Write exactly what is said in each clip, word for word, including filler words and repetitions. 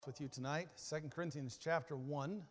With you tonight, Second Corinthians chapter one.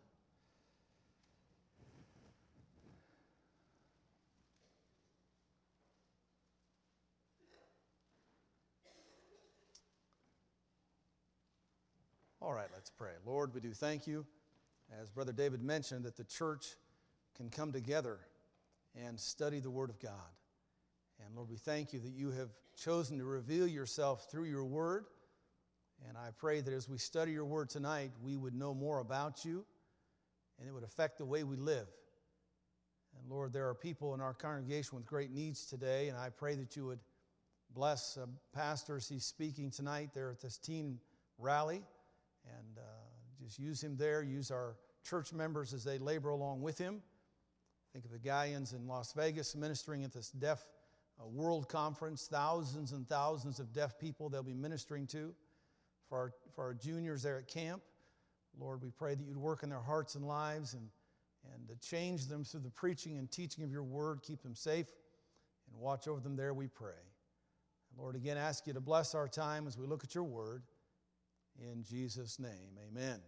All right, let's pray. Lord, we do thank you, as Brother David mentioned, that the church can come together and study the Word of God. And Lord, we thank you that you have chosen to reveal yourself through your Word. And I pray that as we study your word tonight, we would know more about you and it would affect the way we live. And Lord, there are people in our congregation with great needs today, and I pray that you would bless uh, Pastor as he's speaking tonight there at this teen rally, and uh, just use him there, use our church members as they labor along with him. Think of the Galleons in Las Vegas ministering at this deaf uh, world conference, thousands and thousands of deaf people they'll be ministering to. For our, for our juniors there at camp, Lord, we pray that you'd work in their hearts and lives and, and to change them through the preaching and teaching of your word, keep them safe, and watch over them there, we pray. And Lord, again, ask you to bless our time as we look at your word. In Jesus' name, amen.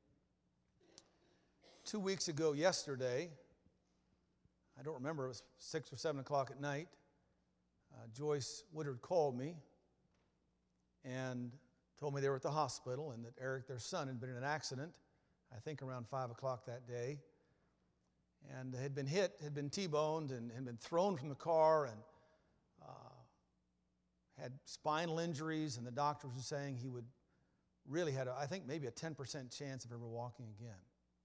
Two weeks ago yesterday, I don't remember, it was six or seven o'clock at night, uh, Joyce Woodard called me and told me they were at the hospital and that Eric, their son, had been in an accident, I think around five o'clock that day, and had been hit, had been T-boned, and had been thrown from the car, and uh, had spinal injuries, and the doctors were saying he would really had, a, I think, maybe a ten percent chance of ever walking again.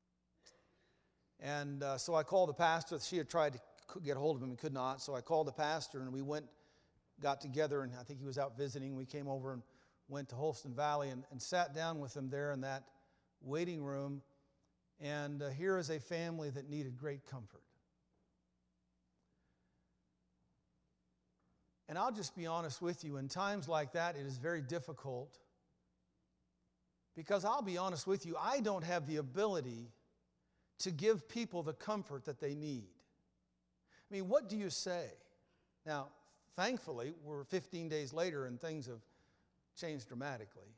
And uh, so I called the pastor. She had tried to get a hold of him and could not, so I called the pastor, and we went, got together, and I think he was out visiting. We came over and went to Holston Valley and, and sat down with them there in that waiting room. And uh, here is a family that needed great comfort. And I'll just be honest with you, in times like that, it is very difficult because I'll be honest with you, I don't have the ability to give people the comfort that they need. I mean, what do you say? Now, thankfully, we're fifteen days later and things have changed dramatically.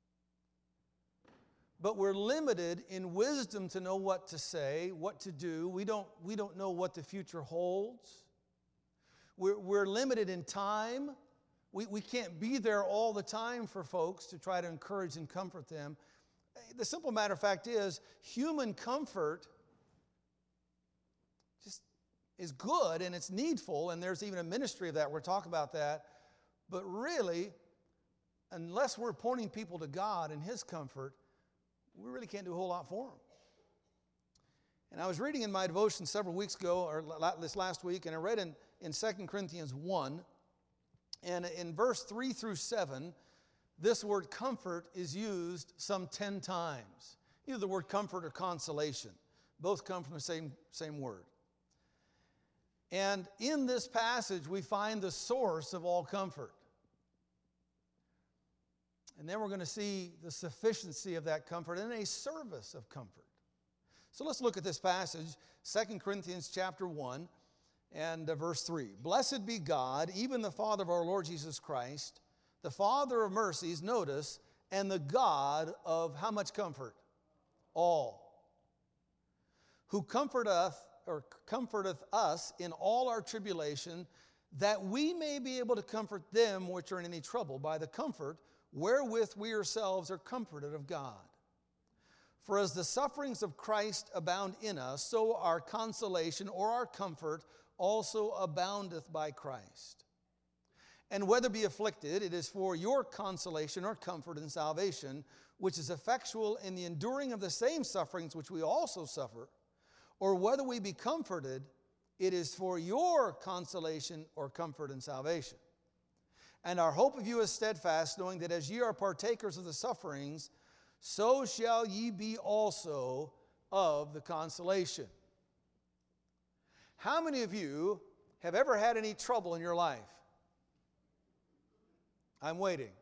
But we're limited in wisdom to know what to say, what to do. We don't, we don't know what the future holds. We're, we're limited in time. We, we can't be there all the time for folks to try to encourage and comfort them. The simple matter of fact is, human comfort just is good and it's needful, and there's even a ministry of that. We'll talk about that. But really, unless we're pointing people to God and His comfort, we really can't do a whole lot for them. And I was reading in my devotion several weeks ago, or this last week, and I read in, in Second Corinthians one, and in verse three through seven, this word comfort is used some ten times. Either the word comfort or consolation. Both come from the same, same word. And in this passage, we find the source of all comfort. And then we're going to see the sufficiency of that comfort and a service of comfort. So let's look at this passage, Second Corinthians chapter one and verse three. Blessed be God, even the Father of our Lord Jesus Christ, the Father of mercies, notice, and the God of how much comfort? All. Who comforteth, or comforteth us in all our tribulation, that we may be able to comfort them which are in any trouble by the comfort wherewith we ourselves are comforted of God. For as the sufferings of Christ abound in us, so our consolation or our comfort also aboundeth by Christ. And whether be afflicted, it is for your consolation or comfort and salvation, which is effectual in the enduring of the same sufferings which we also suffer, or whether we be comforted, it is for your consolation or comfort and salvation. And our hope of you is steadfast, knowing that as ye are partakers of the sufferings, so shall ye be also of the consolation. How many of you have ever had any trouble in your life? I'm waiting.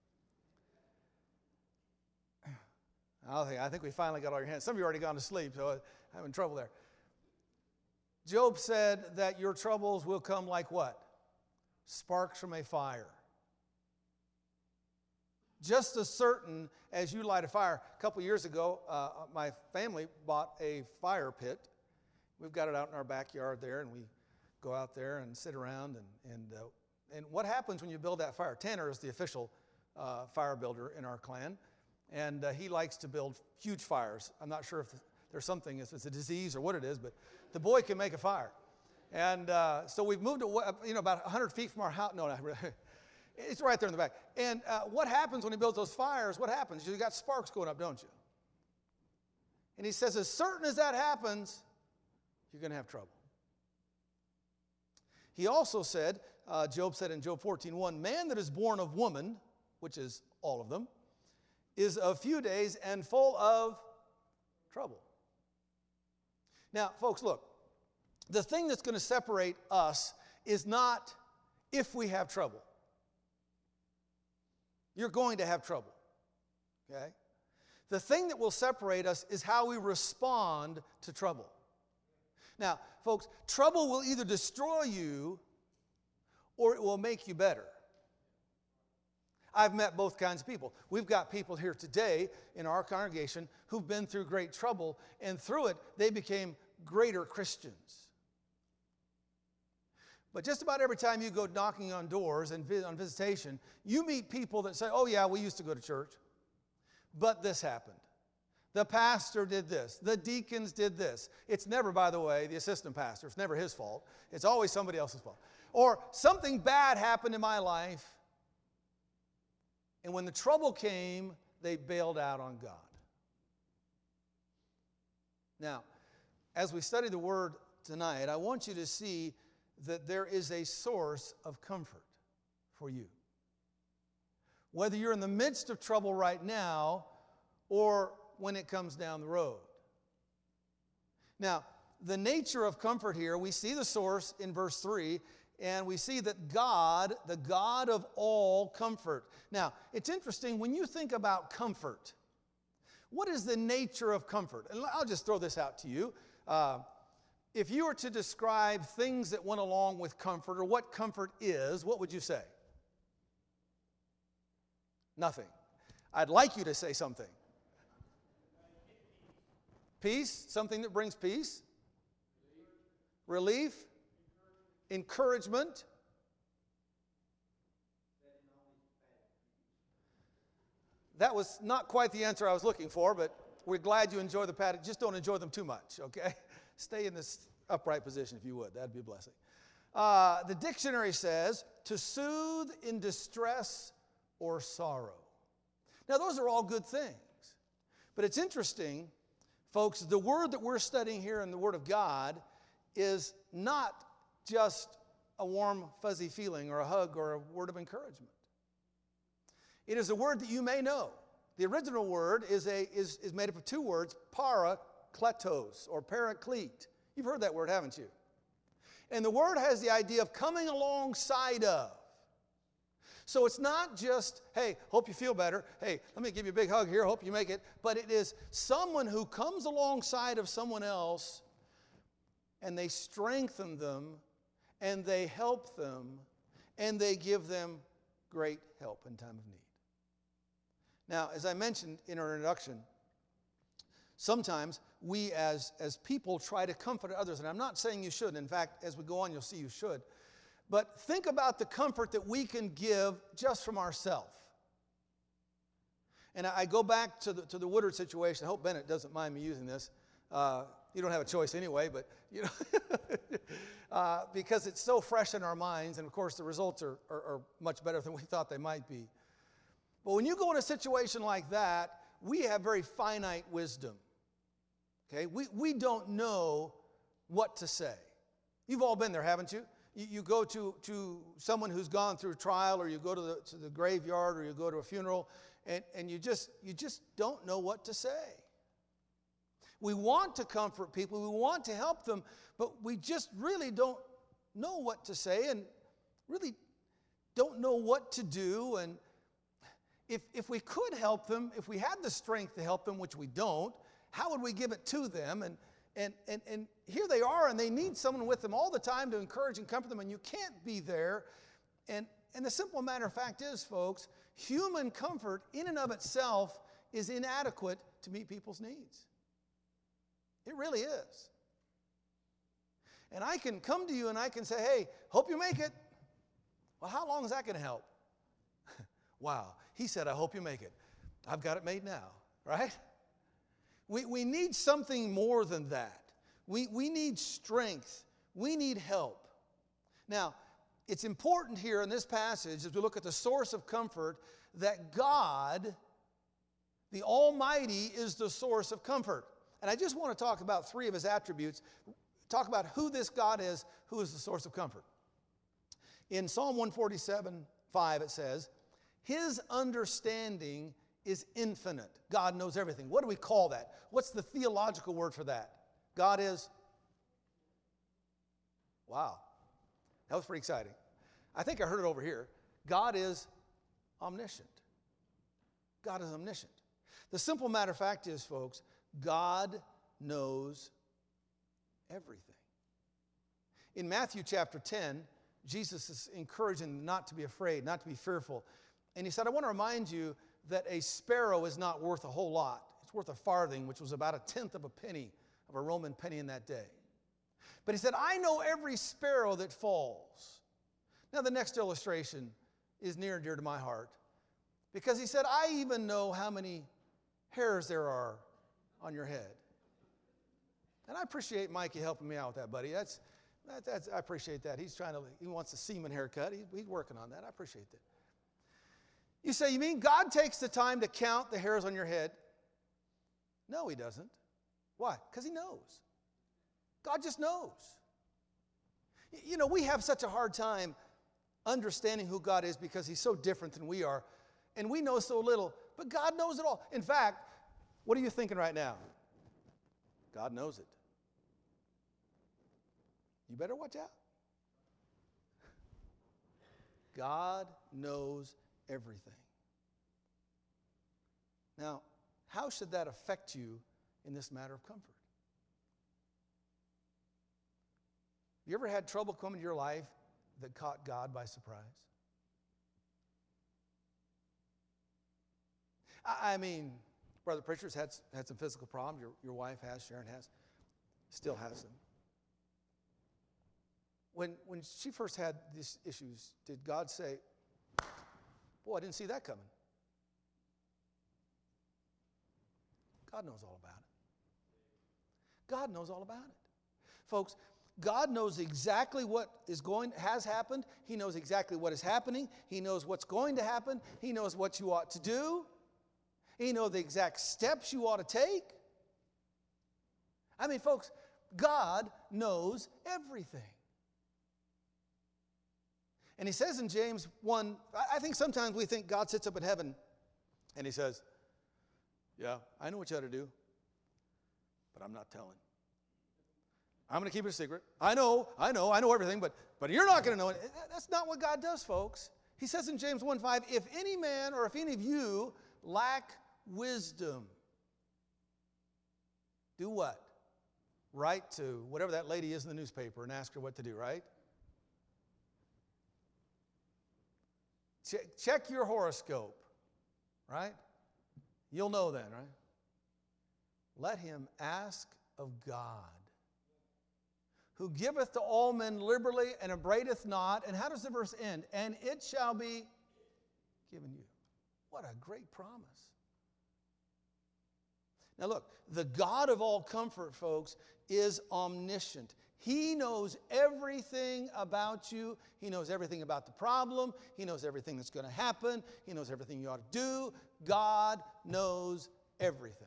I think, I think we finally got all your hands. Some of you already gone to sleep, so I'm having trouble there. Job said that your troubles will come like what? Sparks from a fire. just as certain as you light a fire. A couple years ago, uh, my family bought a fire pit. We've got it out in our backyard there, and we go out there and sit around. And and uh, and what happens when you build that fire? Tanner is the official uh, fire builder in our clan, and uh, he likes to build huge fires. I'm not sure if there's something, if it's a disease or what it is, but the boy can make a fire. And uh, so we've moved away, you know, about one hundred feet from our house. No, not really. It's right there in the back. And uh, what happens when he builds those fires? What happens? You got sparks going up, don't you? And he says, as certain as that happens, you're going to have trouble. He also said, uh, Job said in Job fourteen one, man that is born of woman, which is all of them, is of few days and full of trouble. Now, folks, look, the thing that's going to separate us is not if we have trouble. You're going to have trouble, okay? The thing that will separate us is how we respond to trouble. Now, folks, trouble will either destroy you or it will make you better. I've met both kinds of people. We've got people here today in our congregation who've been through great trouble, and through it, they became greater Christians. But just about every time you go knocking on doors and on visitation, you meet people that say, oh yeah, we used to go to church, but this happened. The pastor did this. The deacons did this. It's never, by the way, the assistant pastor. It's never his fault. It's always somebody else's fault. Or something bad happened in my life, and when the trouble came, they bailed out on God. Now, as we study the Word tonight, I want you to see that there is a source of comfort for you. Whether you're in the midst of trouble right now or when it comes down the road. Now, the nature of comfort here, we see the source in verse three, and we see that God, the God of all comfort. Now, it's interesting, when you think about comfort, what is the nature of comfort? And I'll just throw this out to you. Uh, If you were to describe things that went along with comfort, or what comfort is, what would you say? Nothing. I'd like you to say something. Peace, something that brings peace. Relief. Encouragement. That was not quite the answer I was looking for, but we're glad you enjoy the paddock. Just don't enjoy them too much, okay? Stay in this upright position if you would. That'd be a blessing. Uh, the dictionary says, to soothe in distress or sorrow. Now, those are all good things. But it's interesting, folks, the word that we're studying here in the Word of God is not just a warm, fuzzy feeling or a hug or a word of encouragement. It is a word that you may know. The original word is, a, is, is made up of two words, parakletos or paraclete. You've heard that word, haven't you? And the word has the idea of coming alongside of. So it's not just, hey, hope you feel better. Hey, let me give you a big hug here, hope you make it. But it is someone who comes alongside of someone else, and they strengthen them, and they help them, and they give them great help in time of need. Now, as I mentioned in our introduction, sometimes we as, as people try to comfort others, and I'm not saying you should. In fact, as we go on, you'll see you should. But think about the comfort that we can give just from ourselves. And I go back to the, to the Woodard situation. I hope Bennett doesn't mind me using this. Uh, you don't have a choice anyway, but, you know, uh, because it's so fresh in our minds, and of course the results are, are, are much better than we thought they might be. But when you go in a situation like that, we have very finite wisdom. Okay? We, we don't know what to say. You've all been there, haven't you? You, you go to, to someone who's gone through a trial, or you go to the, to the graveyard, or you go to a funeral, and, and you just, you just don't know what to say. We want to comfort people, we want to help them, but we just really don't know what to say and really don't know what to do. And if, if we could help them, if we had the strength to help them, which we don't, how would we give it to them? And, and, and, and here they are, and they need someone with them all the time to encourage and comfort them, and you can't be there. And, and the simple matter of fact is, folks, human comfort in and of itself is inadequate to meet people's needs. It really is. And I can come to you and I can say, hey, hope you make it. Well, how long is that going to help? Wow. He said, I hope you make it. I've got it made now, right? We, we need something more than that. We, we need strength. We need help. Now, it's important here in this passage, as we look at the source of comfort, that God, the Almighty, is the source of comfort. And I just want to talk about three of his attributes, talk about who this God is, who is the source of comfort. In Psalm one forty-seven, five, it says, his understanding is infinite. God knows everything. What do we call that? What's the theological word for that? God is, wow, that was pretty exciting. I think I heard it over here. God is omniscient. God is omniscient. The simple matter of fact is, folks, God knows everything. In Matthew chapter ten, Jesus is encouraging them not to be afraid, not to be fearful. And he said, I want to remind you that a sparrow is not worth a whole lot. It's worth a farthing, which was about a tenth of a penny, of a Roman penny in that day. But he said, I know every sparrow that falls. Now the next illustration is near and dear to my heart, because he said, I even know how many hairs there are on your head. And I appreciate Mikey helping me out with that, buddy. That's, that, that's, I appreciate that. He's trying to, he wants a semen haircut. He, he's working on that. I appreciate that. You say, you mean God takes the time to count the hairs on your head? No, he doesn't. Why? Because he knows. God just knows. You know, we have such a hard time understanding who God is because he's so different than we are, and we know so little, but God knows it all. In fact, what are you thinking right now? God knows it. You better watch out. God knows everything. Now, how should that affect you in this matter of comfort? You ever had trouble coming to your life that caught God by surprise? I, I mean, Brother Pritchard's had, had some physical problems. Your, your wife has, Sharon has, still has them. When, when she first had these issues, did God say, boy, I didn't see that coming? God knows all about it. God knows all about it. Folks, God knows exactly what is going, has happened. He knows exactly what is happening. He knows what's going to happen. He knows what you ought to do. He knows the exact steps you ought to take. I mean, folks, God knows everything. And he says in James one, I think sometimes we think God sits up in heaven and he says, yeah, I know what you ought to do, but I'm not telling. I'm going to keep it a secret. I know, I know, I know everything, but, but you're not going to know it. That's not what God does, folks. He says in James one five, if any man or if any of you lack wisdom, do what? Write to whatever that lady is in the newspaper and ask her what to do, right? Check, check your horoscope, right? You'll know then, right? Let him ask of God, who giveth to all men liberally and upbraideth not. And how does the verse end? And it shall be given you. What a great promise. Now look, the God of all comfort, folks, is omniscient. He knows everything about you. He knows everything about the problem. He knows everything that's going to happen. He knows everything you ought to do. God knows everything.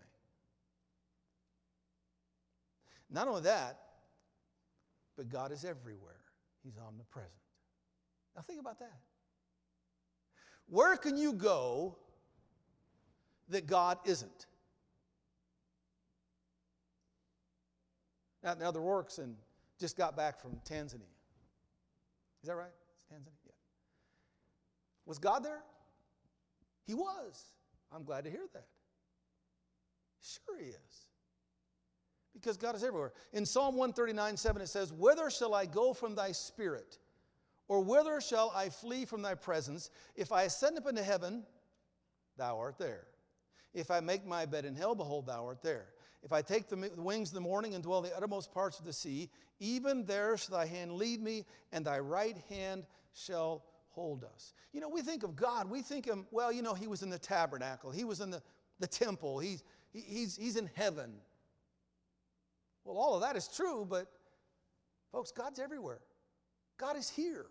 Not only that, but God is everywhere. He's omnipresent. Now think about that. Where can you go that God isn't? Now, now the Rourke's and just got back from Tanzania. Is that right? It's Tanzania? Yeah. Was God there? He was. I'm glad to hear that. Sure he is. Because God is everywhere. In Psalm one thirty-nine, seven it says, whither shall I go from thy spirit? Or whither shall I flee from thy presence? If I ascend up into heaven, thou art there. If I make my bed in hell, behold, thou art there. If I take the wings of the morning and dwell in the uttermost parts of the sea, even there shall thy hand lead me, and thy right hand shall hold us. You know, we think of God, we think of, well, you know, he was in the tabernacle, he was in the, the temple, he's, he, he's, he's in heaven. Well, all of that is true, but folks, God's everywhere. God is here.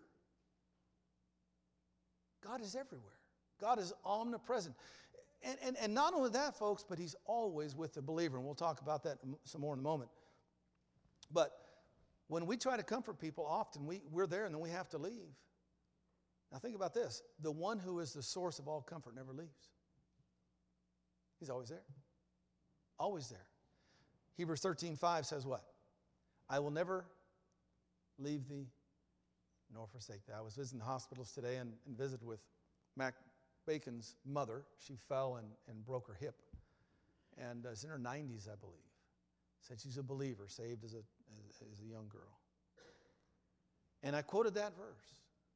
God is everywhere. God is omnipresent. And, and, and not only that, folks, but he's always with the believer. And we'll talk about that some more in a moment. But when we try to comfort people, often we, we're there and then we have to leave. Now think about this. The one who is the source of all comfort never leaves. He's always there. Always there. Hebrews thirteen five says what? I will never leave thee nor forsake thee. I was visiting the hospitals today and, and visited with Mac Bacon's mother. She fell and, and broke her hip. And uh, it's in her nineties, I believe. Said she's a believer, saved as a, as, as a young girl. And I quoted that verse.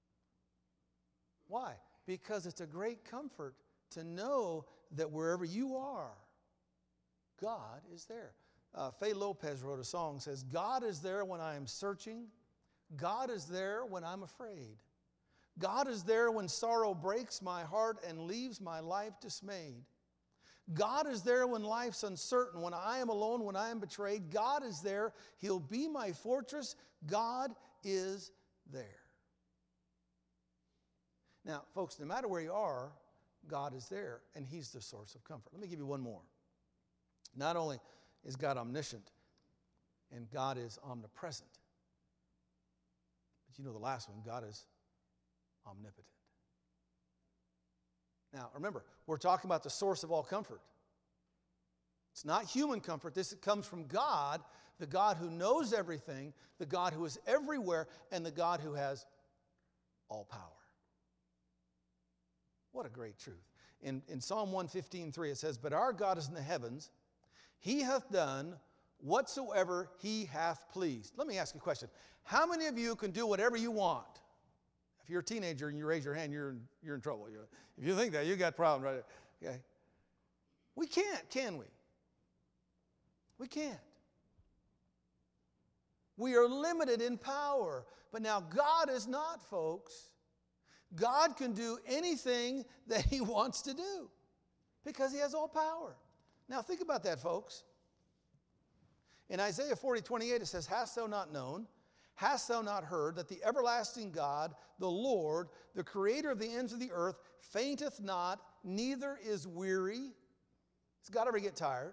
Why? Because it's a great comfort to know that wherever you are, God is there. Uh, Faye Lopez wrote a song, says, God is there when I am searching. God is there when I'm afraid. God is there when sorrow breaks my heart and leaves my life dismayed. God is there when life's uncertain, when I am alone, when I am betrayed. God is there. He'll be my fortress. God is there. Now, folks, no matter where you are, God is there, and he's the source of comfort. Let me give you one more. Not only is God omniscient, and God is omnipresent, but you know the last one, God is omnipotent. Now, remember, we're talking about the source of all comfort. It's not human comfort. This comes from God, the God who knows everything, the God who is everywhere, and the God who has all power. What a great truth. In, in Psalm one fifteen, three, it says, but our God is in the heavens. He hath done whatsoever he hath pleased. Let me ask you a question. How many of you can do whatever you want? If you're a teenager and you raise your hand, you're in, you're in trouble. You're, if you think that, you got a problem right there. Okay? We can't, can we? We can't. We are limited in power. But now God is not, folks. God can do anything that he wants to do because he has all power. Now think about that, folks. In Isaiah forty, twenty-eight, it says, hast thou not known, hast thou not heard, that the everlasting God, the Lord, the creator of the ends of the earth, fainteth not, neither is weary. Does God ever get tired?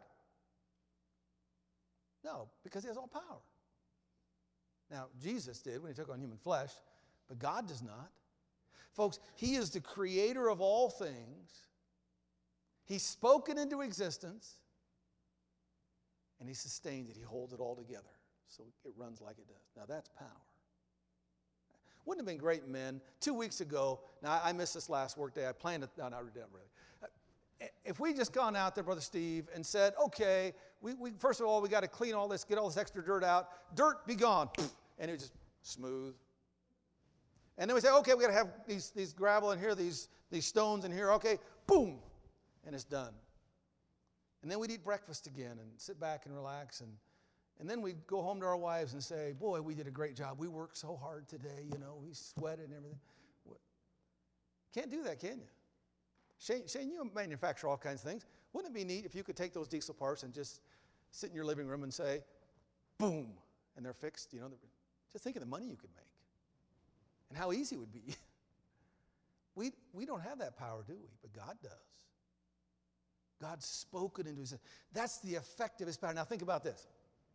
No, because he has all power. Now, Jesus did when he took on human flesh, but God does not. Folks, he is the creator of all things. He spoke it into existence, and he sustains it. He holds it all together so it runs like it does. Now, that's power. Wouldn't it have been great, men, two weeks ago, now I missed this last work day. I planned it, no, not really. If we just gone out there, Brother Steve, and said, okay, we, we first of all, we got to clean all this, get all this extra dirt out. Dirt, be gone. And it was just smooth. And then we say, okay, we got to have these, these gravel in here, these, these stones in here. Okay, boom, and it's done. And then we'd eat breakfast again and sit back and relax. And, and then we'd go home to our wives and say, boy, we did a great job. We worked so hard today, you know, we sweated and everything. Can't do that, can you? Shane, Shane, you manufacture all kinds of things. Wouldn't it be neat if you could take those diesel parts and just sit in your living room and say, boom, and they're fixed? You know, just think of the money you could make and how easy it would be. we, we don't have that power, do we? But God does. God spoke it into his. That's the effect of his power. Now think about this.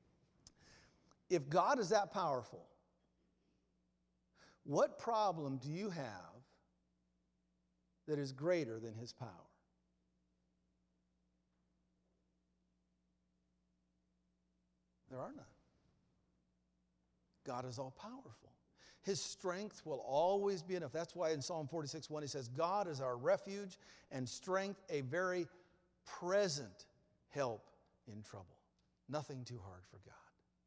If God is that powerful, what problem do you have that is greater than his power? There are none. God is all powerful. His strength will always be enough. That's why in Psalm forty-six, one, he says, God is our refuge and strength, a very present help in trouble. Nothing too hard for God.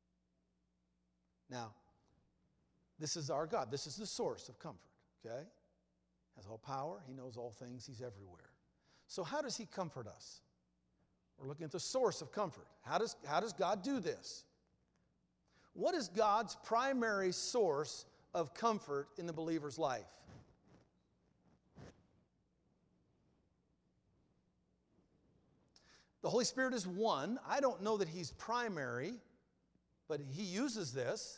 Now, this is our God. This is the source of comfort, okay? Has all power. He knows all things. He's everywhere. So how does he comfort us? We're looking at the source of comfort. How does, how does God do this? What is God's primary source of comfort in the believer's life? The Holy Spirit is one. I don't know that he's primary, but he uses this.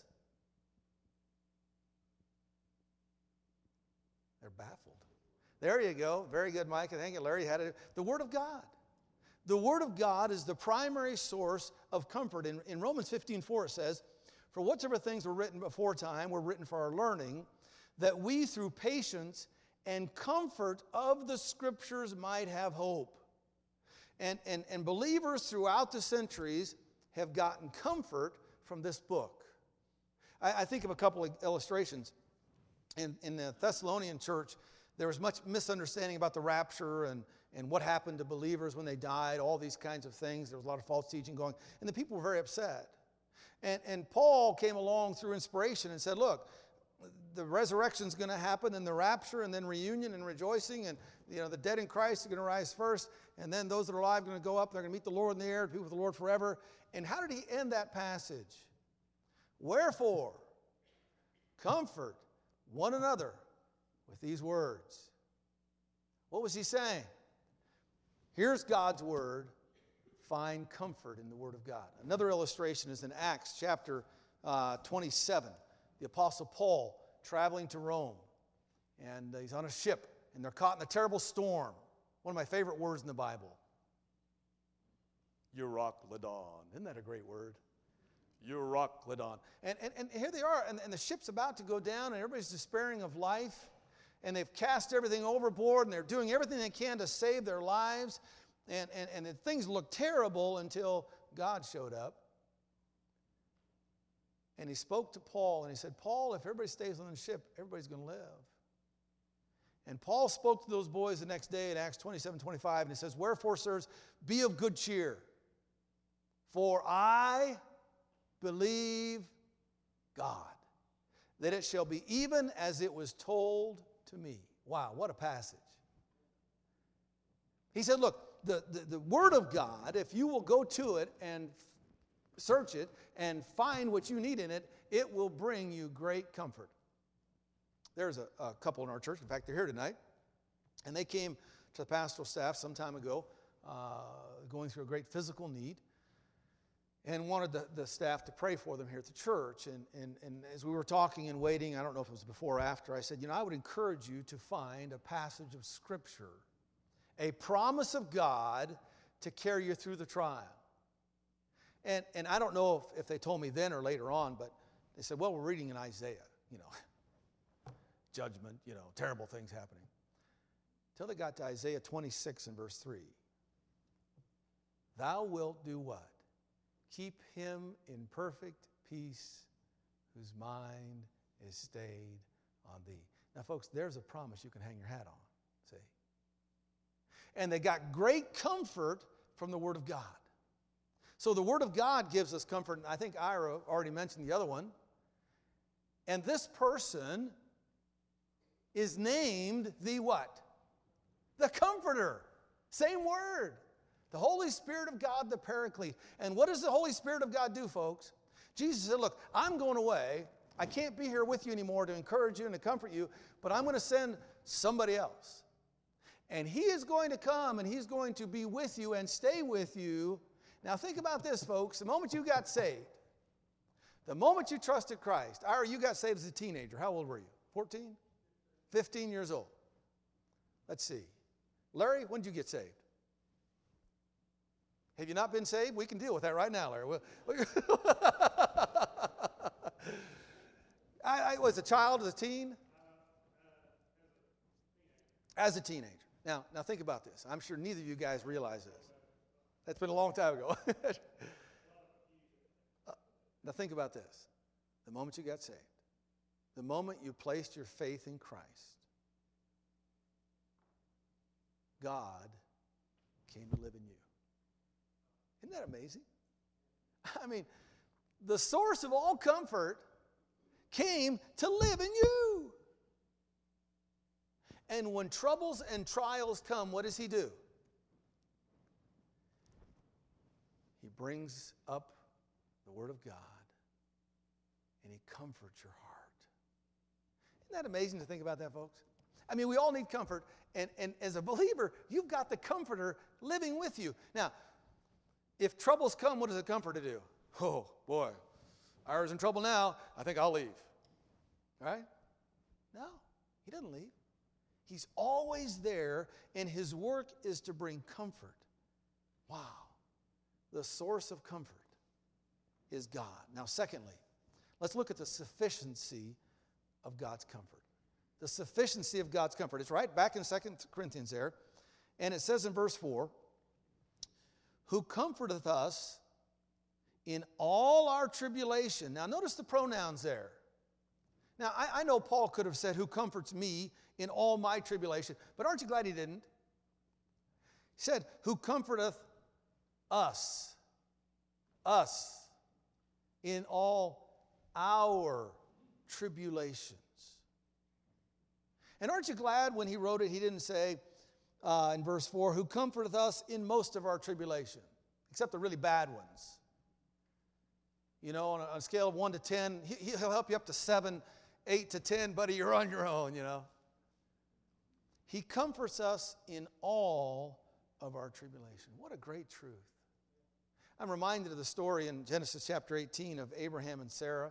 They're baffled. There you go. Very good, Mike. Thank you, Larry. You had it. The Word of God. The Word of God is the primary source of comfort. In, in Romans fifteen four it says, "For whatsoever things were written before time were written for our learning, that we through patience and comfort of the Scriptures might have hope." And, and, and believers throughout the centuries have gotten comfort from this book. I, I think of a couple of illustrations. In, in the Thessalonian church, there was much misunderstanding about the rapture and, and what happened to believers when they died, all these kinds of things. There was a lot of false teaching going, and the people were very upset. And, and Paul came along through inspiration and said, look, the resurrection's going to happen, and the rapture, and then reunion and rejoicing, and you know the dead in Christ are going to rise first, and then those that are alive are going to go up, they're going to meet the Lord in the air, be with the Lord forever. And how did he end that passage? Wherefore, comfort one another with these words. What was he saying? Here's God's word. Find comfort in the word of God. Another illustration is in Acts chapter uh, twenty-seven. The Apostle Paul traveling to Rome, and he's on a ship, and they're caught in a terrible storm. One of my favorite words in the Bible. Euroclydon. Isn't that a great word? Euroclydon. And, and, and here they are, and, and the ship's about to go down, and everybody's despairing of life, and they've cast everything overboard, and they're doing everything they can to save their lives, and, and, and things look terrible until God showed up. And he spoke to Paul, and he said, Paul, if everybody stays on the ship, everybody's going to live. And Paul spoke to those boys the next day in Acts twenty-seven twenty-five, and he says, wherefore, sirs, be of good cheer, for I believe God, that it shall be even as it was told to me. Wow, what a passage. He said, look, the, the, the Word of God, if you will go to it and search it and find what you need in it, it will bring you great comfort. There's a, a couple in our church, in fact, they're here tonight, and they came to the pastoral staff some time ago, uh, going through a great physical need, and wanted the, the staff to pray for them here at the church. And, and, and as we were talking and waiting, I don't know if it was before or after, I said, you know, I would encourage you to find a passage of Scripture, a promise of God to carry you through the trial. And, and I don't know if, if they told me then or later on, but they said, well, we're reading in Isaiah, you know, judgment, you know, terrible things happening. Till they got to Isaiah twenty-six and verse three. Thou wilt do what? Keep him in perfect peace whose mind is stayed on thee. Now, folks, there's a promise you can hang your hat on, see? And they got great comfort from the Word of God. So the Word of God gives us comfort, and I think Ira already mentioned the other one. And this person is named the what? The Comforter. Same word. The Holy Spirit of God, the Paraclete. And what does the Holy Spirit of God do, folks? Jesus said, look, I'm going away. I can't be here with you anymore to encourage you and to comfort you, but I'm going to send somebody else. And he is going to come, and he's going to be with you and stay with you. Now think about this, folks. The moment you got saved, the moment you trusted Christ, Ira, you got saved as a teenager. How old were you? fourteen? fifteen years old. Let's see. Larry, when did you get saved? Have you not been saved? We can deal with that right now, Larry. I, I was a child, as a teen? As a teenager. Now, now think about this. I'm sure neither of you guys realize this. That's been a long time ago. uh, now think about this. The moment you got saved, the moment you placed your faith in Christ, God came to live in you. Isn't that amazing? I mean, the source of all comfort came to live in you. And when troubles and trials come, what does he do? brings up the Word of God, and He comforts your heart. Isn't that amazing to think about that, folks? I mean, we all need comfort, and, and as a believer, you've got the Comforter living with you. Now, if troubles come, what does the Comforter do? Oh, boy, Ira's in trouble now. I think I'll leave. Right? No, He doesn't leave. He's always there, and His work is to bring comfort. Wow. The source of comfort is God. Now, secondly, let's look at the sufficiency of God's comfort. The sufficiency of God's comfort. It's right back in Second Corinthians there. And it says in verse four, who comforteth us in all our tribulation. Now, notice the pronouns there. Now, I, I know Paul could have said, who comforts me in all my tribulation. But aren't you glad he didn't? He said, who comforteth us. Us. In all our tribulations. And aren't you glad when he wrote it, he didn't say uh, in verse four, who comforteth us in most of our tribulation, except the really bad ones. You know, on a, on a scale of one to ten, he, he'll help you up to seven, eight to ten, buddy, you're on your own, you know. He comforts us in all of our tribulation. What a great truth. I'm reminded of the story in Genesis chapter eighteen of Abraham and Sarah.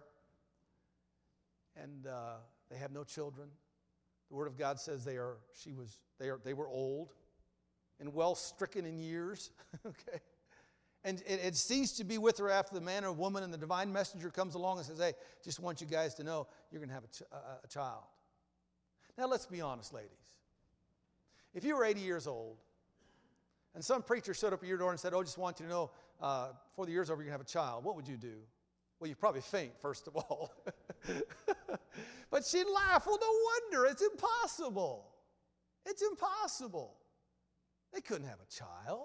And uh, they have no children. The Word of God says they are, she was, they are, they were old and well stricken in years. Okay. And it, it ceased to be with her after the manner of woman, and the divine messenger comes along and says, hey, just want you guys to know you're going to have a, ch- a, a child. Now, let's be honest, ladies. If you were eighty years old, and some preacher showed up at your door and said, oh, just want you to know, uh, before the year's over, you're going to have a child, what would you do? Well, you'd probably faint, first of all. But she'd laugh. Well, no wonder. It's impossible. It's impossible. They couldn't have a child.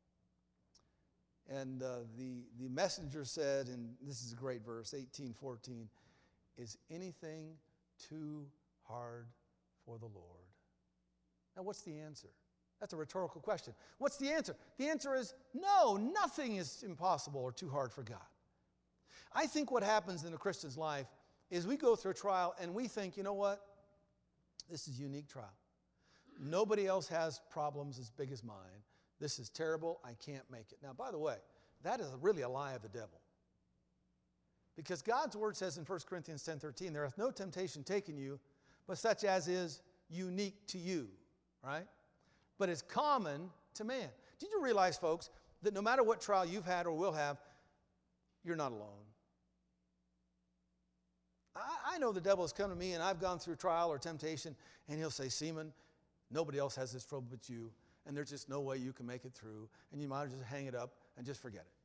And uh, the, the messenger said, and this is a great verse, eighteen fourteen, is anything too hard for the Lord? Now, what's the answer? That's a rhetorical question. What's the answer? The answer is no, nothing is impossible or too hard for God. I think what happens in a Christian's life is we go through a trial and we think, you know what? This is a unique trial. Nobody else has problems as big as mine. This is terrible. I can't make it. Now, by the way, that is really a lie of the devil. Because God's word says in First Corinthians ten thirteen, there hath no temptation taken you, but such as is unique to you, right? But it's common to man. Did you realize, folks, that no matter what trial you've had or will have, you're not alone? I, I know the devil has come to me and I've gone through trial or temptation, and he'll say, Seaman, nobody else has this trouble but you, and there's just no way you can make it through, and you might as well just hang it up and just forget it.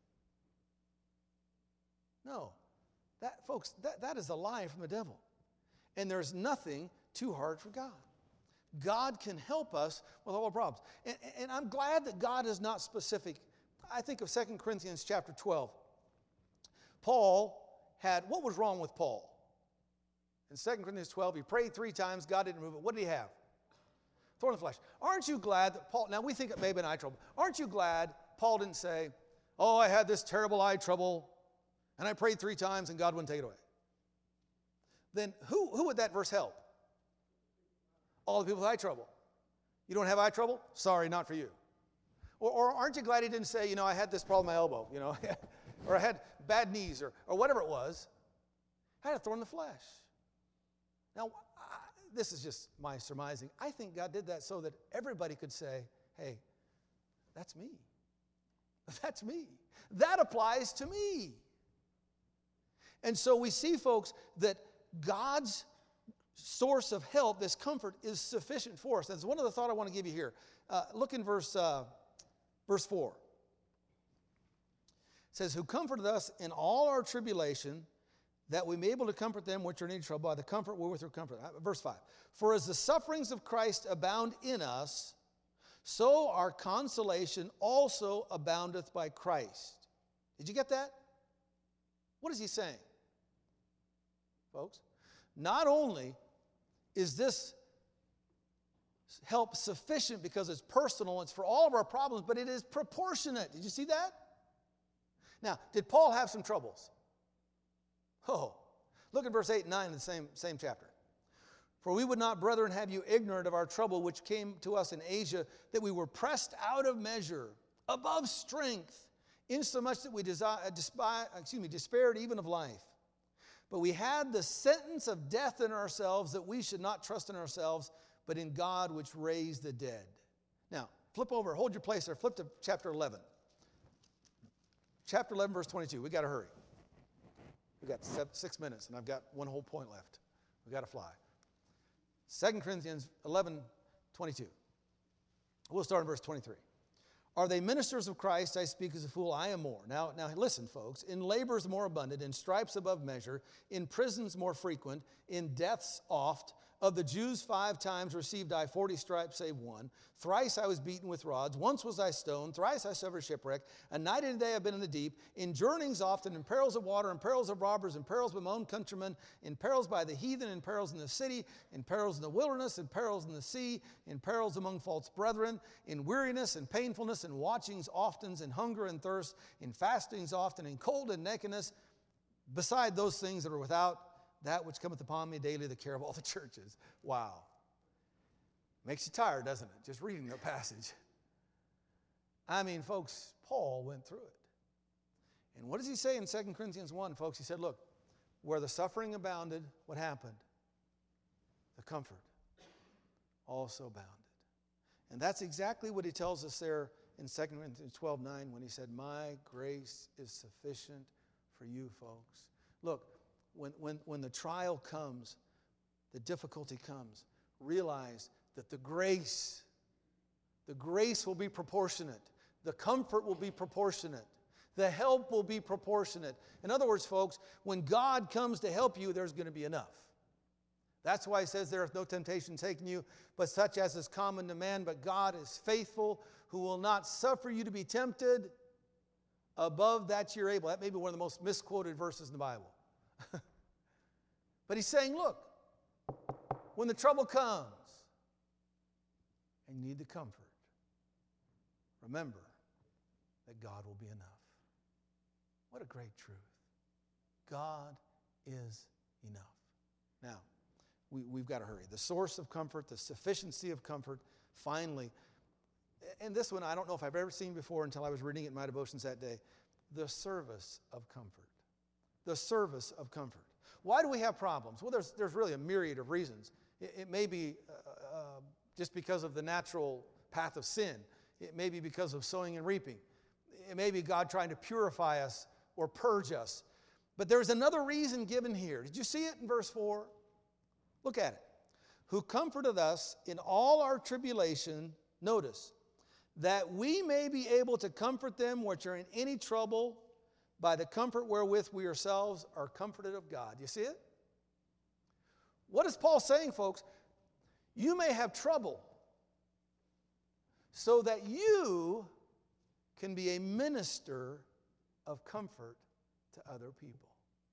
No. That, folks, that, that is a lie from the devil. And there's nothing too hard for God. God can help us with all our problems. And, and I'm glad that God is not specific. I think of Second Corinthians chapter twelve. Paul had, what was wrong with Paul? In Second Corinthians twelve, he prayed three times, God didn't remove it. What did he have? Thorn in the flesh. Aren't you glad that Paul, now we think it may have been eye trouble. Aren't you glad Paul didn't say, oh, I had this terrible eye trouble, and I prayed three times and God wouldn't take it away? Then who, who would that verse help? All the people with eye trouble. You don't have eye trouble? Sorry, not for you. Or, or aren't you glad he didn't say, you know, I had this problem in my elbow, you know, or I had bad knees, or, or whatever it was. I had a thorn in the flesh. Now, I, this is just my surmising. I think God did that so that everybody could say, hey, that's me. That's me. That applies to me. And so we see, folks, that God's source of help, this comfort, is sufficient for us. That's one of the thoughts I want to give you here. Uh, look in verse, uh, verse four. It says, who comforted us in all our tribulation, that we may be able to comfort them which are in need of trouble by the comfort wherewith we are comforted. Uh, verse five. For as the sufferings of Christ abound in us, so our consolation also aboundeth by Christ. Did you get that? What is he saying, folks? Not only is this help sufficient because it's personal, it's for all of our problems, but it is proportionate. Did you see that? Now, did Paul have some troubles? Oh, look at verse eight and nine in the same, same chapter. For we would not, brethren, have you ignorant of our trouble which came to us in Asia, that we were pressed out of measure, above strength, insomuch that we desire, despise, excuse me, despaired even of life. But we had the sentence of death in ourselves, that we should not trust in ourselves, but in God which raised the dead. Now, flip over, hold your place there, flip to chapter eleven. Chapter eleven, verse twenty-two. We got to hurry. We got seven, six minutes, and I've got one whole point left. We got to fly. Second Corinthians eleven, twenty-two. We'll start in verse twenty-three. Are they ministers of Christ? I speak as a fool. I am more. Now, now listen, folks. In labors more abundant, in stripes above measure, in prisons more frequent, in deaths oft. Of the Jews five times received I forty stripes, save one. Thrice I was beaten with rods. Once was I stoned. Thrice I suffered shipwreck. A night and a day I've been in the deep. In journeyings often, in perils of water, in perils of robbers, in perils by my own countrymen, in perils by the heathen, in perils in the city, in perils in the wilderness, in perils in the sea, in perils among false brethren, in weariness and painfulness, in watchings often, in hunger and thirst, in fastings often, in cold and nakedness, beside those things that are without, that which cometh upon me daily, the care of all the churches. Wow. Makes you tired, doesn't it? Just reading the passage. I mean, folks, Paul went through it. And what does he say in Second Corinthians one, folks? He said, look, where the suffering abounded, what happened? The comfort also abounded. And that's exactly what he tells us there in Second Corinthians twelve nine when he said, my grace is sufficient for you, folks. Look, When, when, when the trial comes, the difficulty comes, realize that the grace, the grace will be proportionate. The comfort will be proportionate. The help will be proportionate. In other words, folks, when God comes to help you, there's going to be enough. That's why he says there is no temptation taken you, but such as is common to man. But God is faithful, who will not suffer you to be tempted above that you're able. That may be one of the most misquoted verses in the Bible. But he's saying, look, when the trouble comes and you need the comfort, remember that God will be enough. What a great truth. God is enough. Now, we, we've got to hurry. The source of comfort, the sufficiency of comfort, finally, and this one I don't know if I've ever seen before until I was reading it in my devotions that day, the service of comfort. The service of comfort. Why do we have problems? Well, there's, there's really a myriad of reasons. It, it may be uh, uh, just because of the natural path of sin. It may be because of sowing and reaping. It may be God trying to purify us or purge us. But there's another reason given here. Did you see it in verse four? Look at it. Who comforted us in all our tribulation, notice, that we may be able to comfort them which are in any trouble, by the comfort wherewith we ourselves are comforted of God. You see it? What is Paul saying, folks? You may have trouble so that you can be a minister of comfort to other people.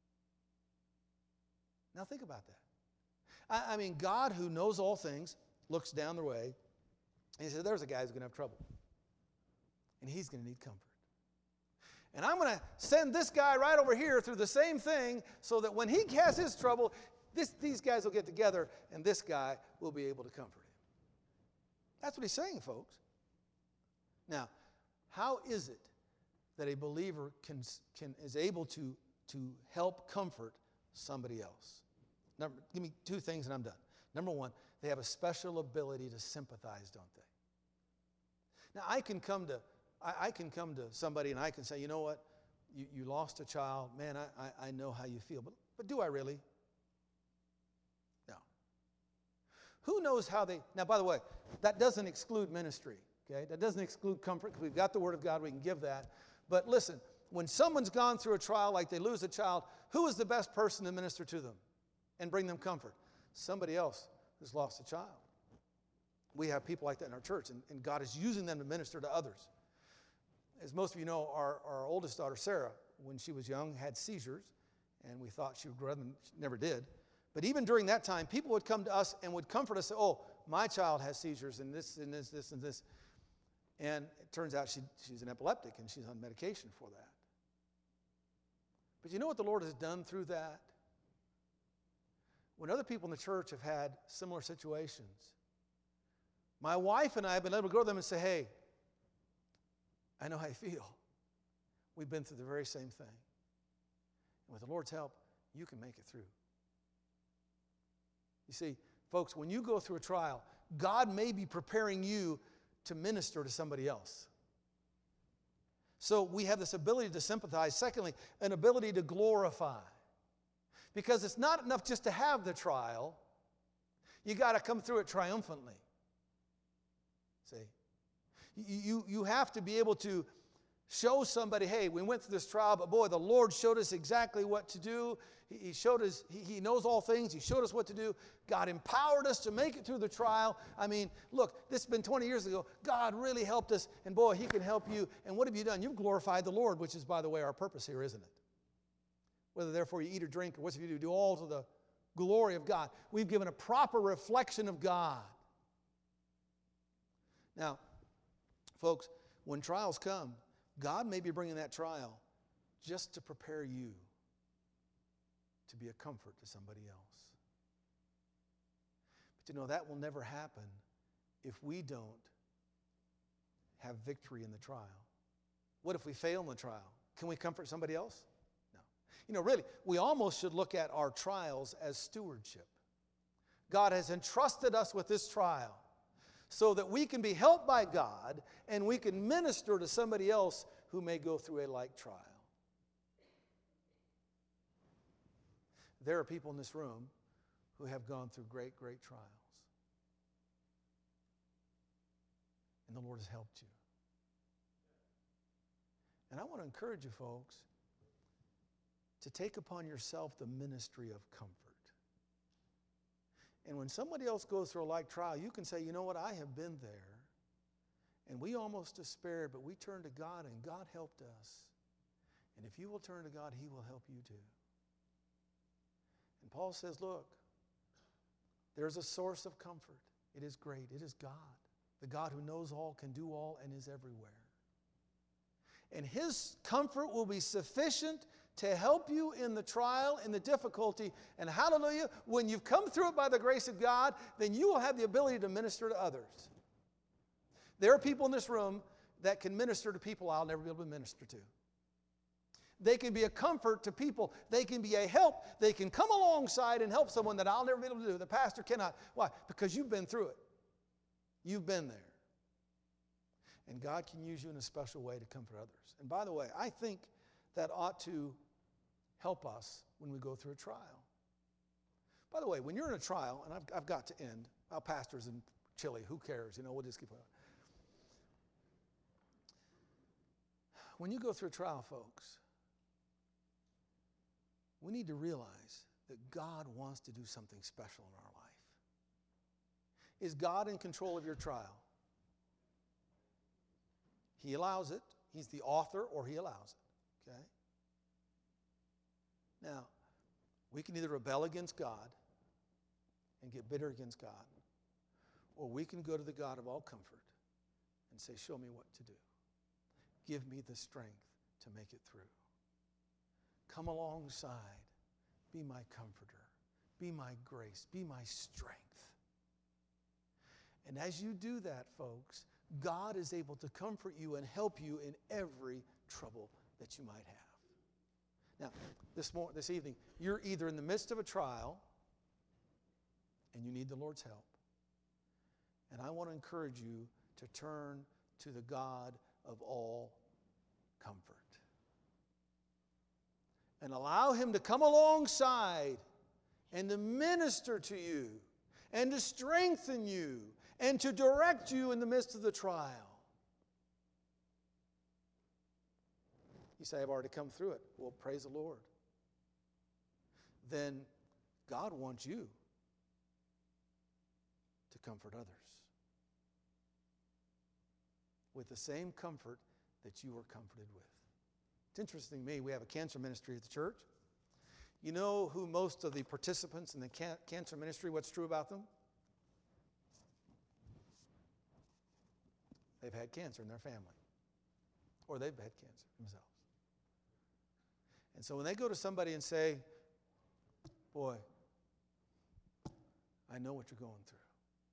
Now think about that. I, I mean, God, who knows all things, looks down the way, and he says, there's a guy who's going to have trouble. And he's going to need comfort. And I'm going to send this guy right over here through the same thing so that when he has his trouble, this, these guys will get together and this guy will be able to comfort him. That's what he's saying, folks. Now, how is it that a believer can, can, is able to, to help comfort somebody else? Number, give me two things and I'm done. Number one, they have a special ability to sympathize, don't they? Now, I can come to I, I can come to somebody and I can say, you know what, you, you lost a child. Man, I, I, I know how you feel. But, but do I really? No. Who knows how they... Now, by the way, that doesn't exclude ministry. Okay? That doesn't exclude comfort because we've got the Word of God. We can give that. But listen, when someone's gone through a trial like they lose a child, who is the best person to minister to them and bring them comfort? Somebody else who's lost a child. We have people like that in our church, and, and God is using them to minister to others. As most of you know, our, our oldest daughter, Sarah, when she was young, had seizures, and we thought she would grow up, and she never did. But even during that time, people would come to us and would comfort us, say, oh, my child has seizures, and this, and this, this, and this. And it turns out she, she's an epileptic, and she's on medication for that. But you know what the Lord has done through that? When other people in the church have had similar situations, my wife and I have been able to go to them and say, hey, I know how you feel. We've been through the very same thing. And with the Lord's help, you can make it through. You see, folks, when you go through a trial, God may be preparing you to minister to somebody else. So we have this ability to sympathize. Secondly, an ability to glorify. Because it's not enough just to have the trial. You got to come through it triumphantly. See? You, you have to be able to show somebody, hey, we went through this trial, but boy, the Lord showed us exactly what to do. He, he showed us, he, he knows all things. He showed us what to do. God empowered us to make it through the trial. I mean, look, this has been twenty years ago. God really helped us, and boy, He can help you. And what have you done? You've glorified the Lord, which is, by the way, our purpose here, isn't it? Whether therefore you eat or drink or whatever you do, do all to the glory of God. We've given a proper reflection of God. Now, folks, when trials come, God may be bringing that trial just to prepare you to be a comfort to somebody else. But you know, that will never happen if we don't have victory in the trial. What if we fail in the trial? Can we comfort somebody else? No. You know, really, we almost should look at our trials as stewardship. God has entrusted us with this trial so that we can be helped by God and we can minister to somebody else who may go through a like trial. There are people in this room who have gone through great, great trials. And the Lord has helped you. And I want to encourage you folks to take upon yourself the ministry of comfort. And when somebody else goes through a like trial, you can say, you know what, I have been there. And we almost despaired, but we turned to God and God helped us. And if you will turn to God, He will help you too. And Paul says, look, there's a source of comfort. It is great. It is God. The God who knows all, can do all, and is everywhere. And His comfort will be sufficient to help you in the trial, in the difficulty. And hallelujah, when you've come through it by the grace of God, then you will have the ability to minister to others. There are people in this room that can minister to people I'll never be able to minister to. They can be a comfort to people. They can be a help. They can come alongside and help someone that I'll never be able to do. The pastor cannot. Why? Because you've been through it. You've been there. And God can use you in a special way to comfort others. And by the way, I think that ought to help us when we go through a trial. By the way, when you're in a trial, and I've, I've got to end, our pastor's in Chile, who cares? You know, we'll just keep going. When you go through a trial, folks, we need to realize that God wants to do something special in our life. Is God in control of your trial? He allows it. He's the author, or He allows it. Okay? Now, we can either rebel against God and get bitter against God, or we can go to the God of all comfort and say, show me what to do. Give me the strength to make it through. Come alongside. Be my comforter. Be my grace. Be my strength. And as you do that, folks, God is able to comfort you and help you in every trouble that you might have. Now, this, morning, this evening, you're either in the midst of a trial and you need the Lord's help. And I want to encourage you to turn to the God of all comfort. And allow Him to come alongside and to minister to you and to strengthen you and to direct you in the midst of the trial. You say, I've already come through it. Well, praise the Lord. Then God wants you to comfort others with the same comfort that you were comforted with. It's interesting to me, we have a cancer ministry at the church. You know who most of the participants in the can- cancer ministry, what's true about them? They've had cancer in their family. Or they've had cancer themselves. And so when they go to somebody and say, boy, I know what you're going through.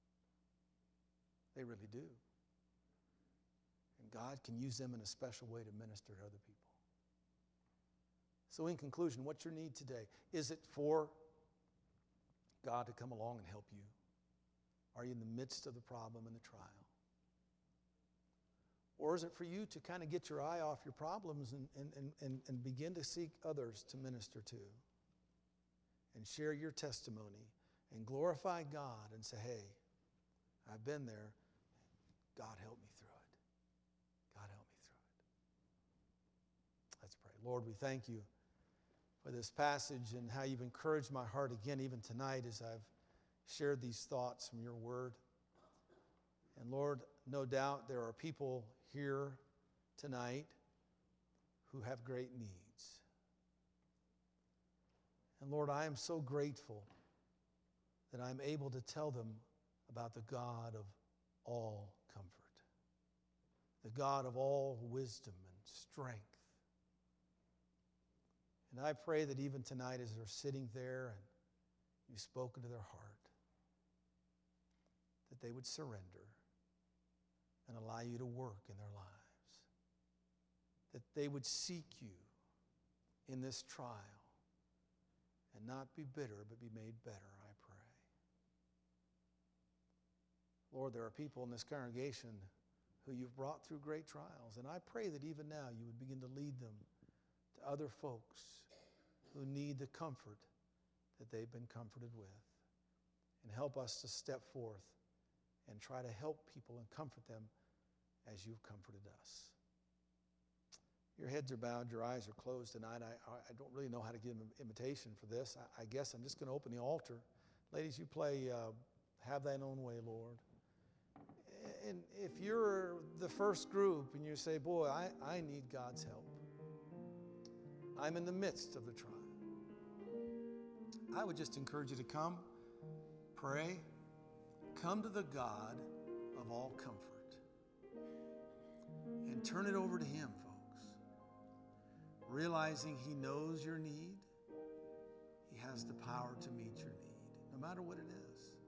They really do. And God can use them in a special way to minister to other people. So in conclusion, what's your need today? Is it for God to come along and help you? Are you in the midst of the problem and the trial? Or is it for you to kind of get your eye off your problems and, and, and, and begin to seek others to minister to and share your testimony and glorify God and say, hey, I've been there. God help me through it. God help me through it. Let's pray. Lord, we thank you for this passage and how you've encouraged my heart again even tonight as I've shared these thoughts from your word. And Lord, no doubt there are people here tonight who have great needs. And Lord, I am so grateful that I'm able to tell them about the God of all comfort, the God of all wisdom and strength. And I pray that even tonight as they're sitting there and you've spoken to their heart, that they would surrender and allow you to work in their lives, that they would seek you in this trial and not be bitter but be made better, I pray. Lord, there are people in this congregation who you've brought through great trials, and I pray that even now you would begin to lead them to other folks who need the comfort that they've been comforted with, and help us to step forth and try to help people and comfort them as you've comforted us. Your heads are bowed, your eyes are closed tonight. I, I don't really know how to give an invitation for this. I, I guess I'm just going to open the altar. Ladies, you play uh, Have Thine Own Way, Lord. And if you're the first group and you say, boy, I, I need God's help. I'm in the midst of the trial. I would just encourage you to come, pray, come to the God of all comfort and turn it over to Him, folks. Realizing He knows your need. He has the power to meet your need, no matter what it is.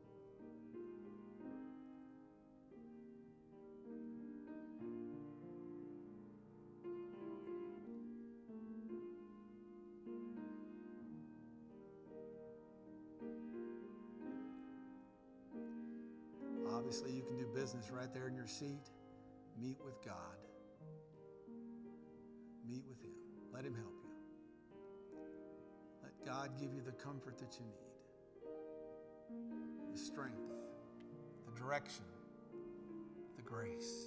Obviously, you can do business right there in your seat. Meet with God. Meet with Him. Let Him help you. Let God give you the comfort that you need, the strength, the direction, the grace.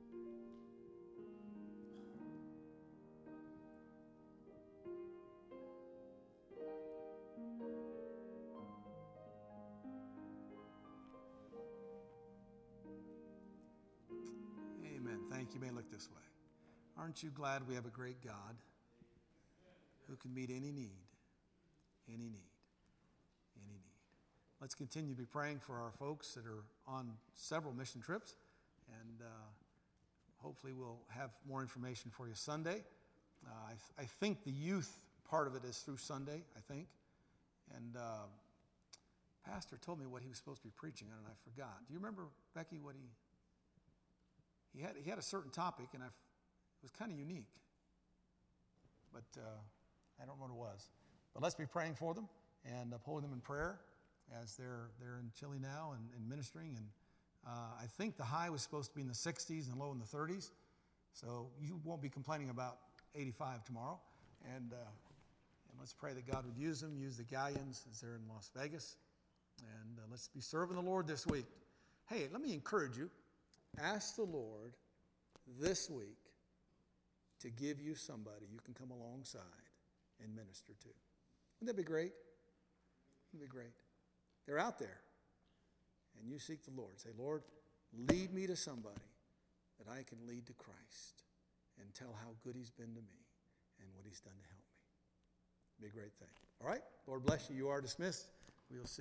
Thank you. You may look this way. Aren't you glad we have a great God who can meet any need, any need, any need? Let's continue to be praying for our folks that are on several mission trips, and uh, hopefully we'll have more information for you Sunday. Uh, I, th- I think the youth part of it is through Sunday, I think. And uh, Pastor told me what he was supposed to be preaching on, and I forgot. Do you remember, Becky, what he... He had, he had a certain topic, and I've, it was kind of unique. But uh, I don't know what it was. But let's be praying for them and upholding them in prayer as they're they're in Chile now and, and ministering. And uh, I think the high was supposed to be in the sixties and low in the thirties. So you won't be complaining about eighty-five tomorrow. And, uh, and let's pray that God would use them, use the Galleons as they're in Las Vegas. And uh, let's be serving the Lord this week. Hey, let me encourage you. Ask the Lord this week to give you somebody you can come alongside and minister to. Wouldn't that be great? Wouldn't that be great? They're out there. And you seek the Lord. Say, Lord, lead me to somebody that I can lead to Christ and tell how good He's been to me and what He's done to help me. It'd be a great thing. All right? Lord bless you. You are dismissed. We'll see.